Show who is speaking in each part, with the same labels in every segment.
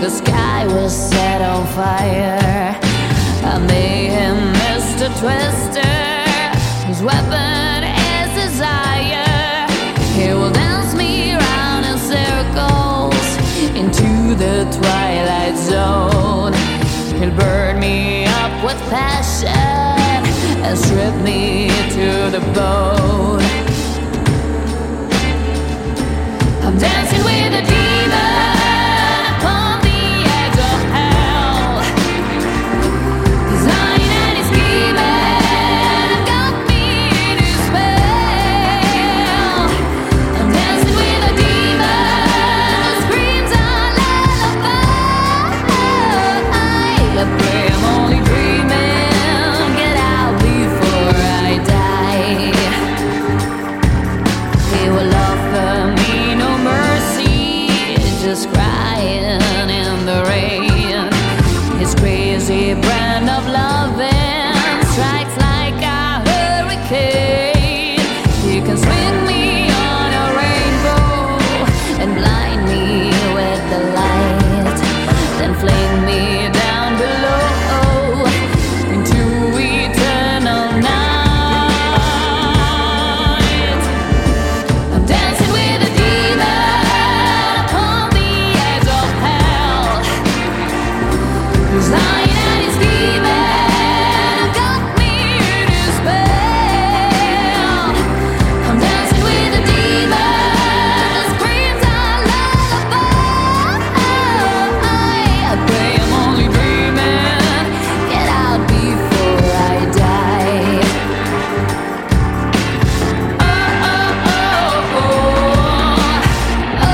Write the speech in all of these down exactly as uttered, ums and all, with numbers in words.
Speaker 1: the sky was set on fire. I made him Mister Twister, his weapon is desire. He will dance me round in circles into the twilight zone. He'll burn me up with passion and strip me to the bone. I'm dancing with a demon upon the edge of hell. He's lying and he's scheming and got me in his spell. I'm dancing with a demon who screams a lullaby. I pray I'm only dreaming. Get out before I die. He will offer me no mercy, just crying in the rain. His crazy brand of loving strikes like a hurricane. He can swing me on a rainbow and blind me with the light, then fling me down below into eternal night. I'm dancing with a demon upon the edge of hell. He's lying and he's scheming, got me in his spell. I'm dancing with a demon who screams a lullaby. I pray I'm only dreaming. Get out before I die. Oh, oh, oh, oh. Oh, oh,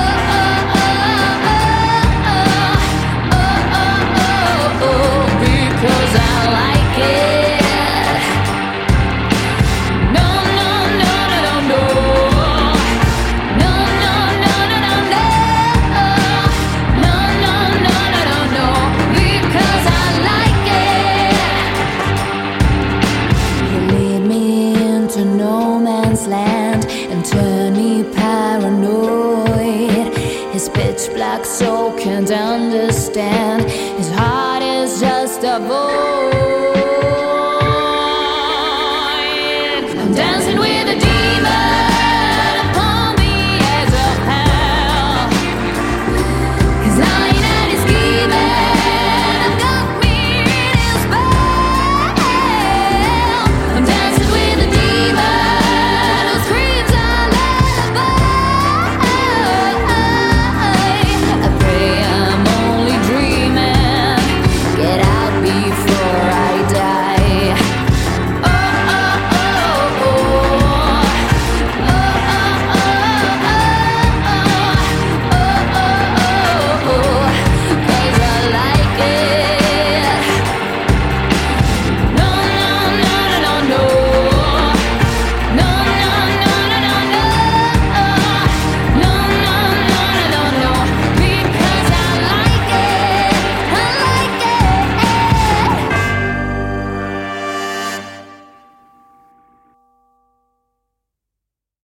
Speaker 1: oh, oh, oh, oh, oh, because I like it. No, no, no, no, no, no. No, no, no, no, no, no. No, no, no, no, no, no. Because I like it. You lead me into no man's land and turn me paranoid. His pitch black soul can't understand. His heart is just a void.